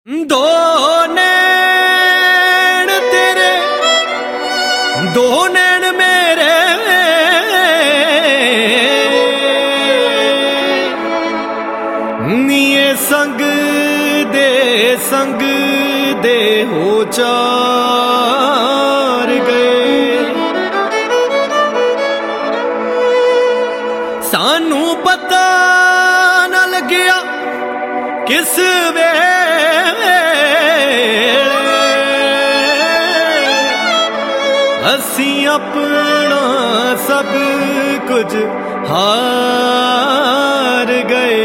दो नैन तेरे दो नैन मेरे नीए संग दे हो चार गए। सानू पता न लग्या किस वेले असी अपना सब कुछ हार गए।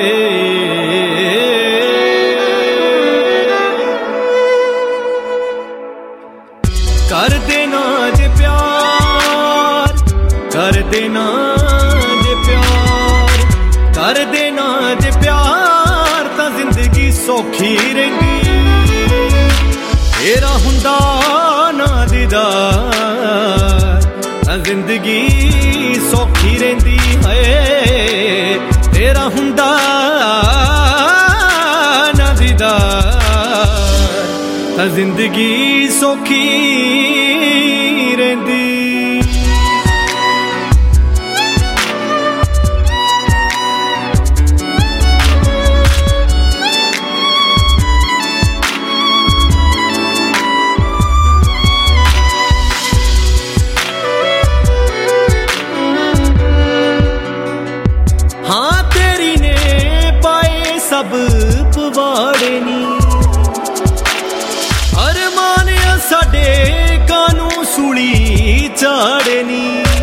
कर देना जे प्यार कर देना जे प्यार कर देना जे प्यार तां जिंदगी सौखी रहिंदी। तेरा हुंदा ना दीदार तां जिंदगी सौखी रहिंदी है। तेरा हुंदा ना दीदार तां जिंदगी सौखी रहिंदी। हाँ तेरी ने पाए सब पवाड़े नी अरमान साडे कानू सूली चाड़े नी।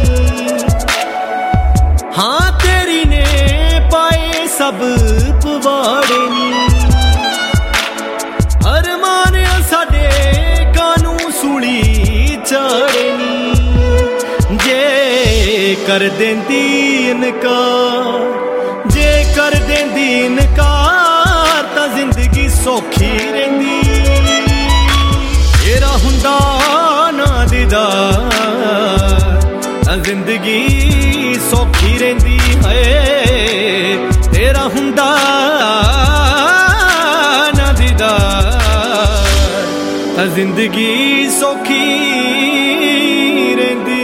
हाँ तेरी ने पाए सब पवाड़े नी अरमान साडे कानू सूली चाड़े नी। जे कर देंदी इनकार जे कर देंदी इनकार तां जिंदगी सौखी रहिंदी। तेरा हुंदा ना दीदार तां जिंदगी सौखी रहिंदी है। तेरा हुंदा ना दीदार तां जिंदगी सौखी रहिंदी।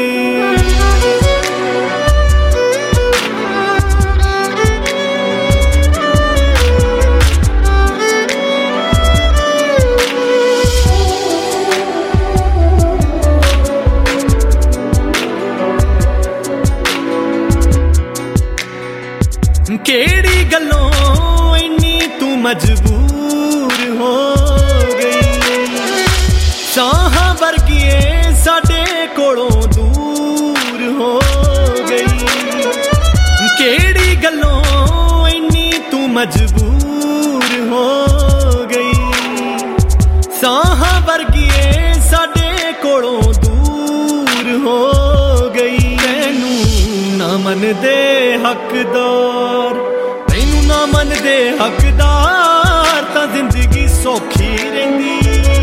केड़ी गल्लों इन्नी तू मजबूर हो गई। साहां वर्गिए साडे कोलों दूर हो गई। केड़ी गल्लों इन्नी तू मजबूर हो गई। साहां वर्गिए साडे कोलों दूर हो गई। तैनू ना मन दे हकदार तैनू ना मन दे हकदार तां जिंदगी सौखी रहिंदी।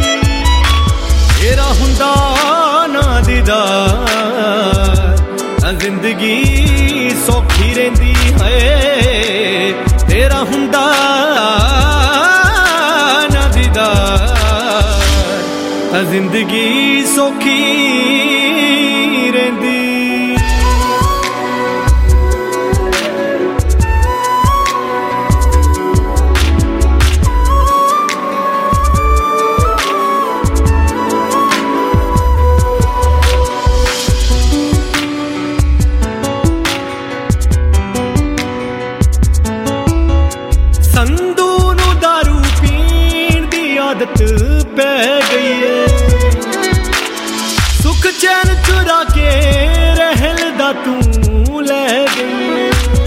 तेरा हुंदा ना दीदार तां जिंदगी सौखी रहिंदी है। तेरा हुंदा ना दीदार तां जिंदगी सौखी रहिंदी। संधू नू दारू पीण दी आदत पै गई है। सुख चैन चुरा के रहल दा तू ले गई है।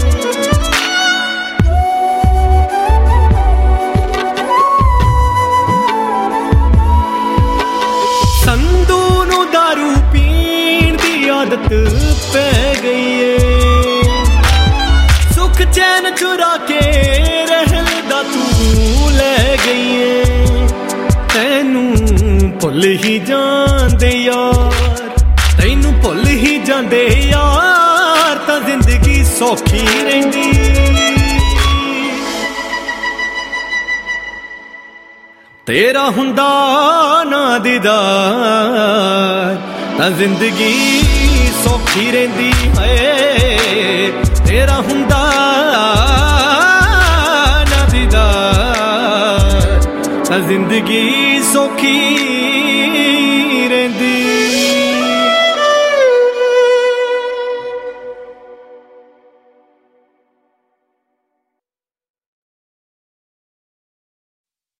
संधू नू दारू पीण दी आदत पै गई है। सुख चैन चुरा के रहल दा तू ले गई है। तैनू भुल ही जांदे यार तैनू भुल ही जांदे यार तां जिंदगी सौखी रहिंदी। तेरा हुंदा ना दीदार तां जिंदगी सौखी रहिंदी है। तेरा हुंदा ना दीदार तां जिंदगी सौखी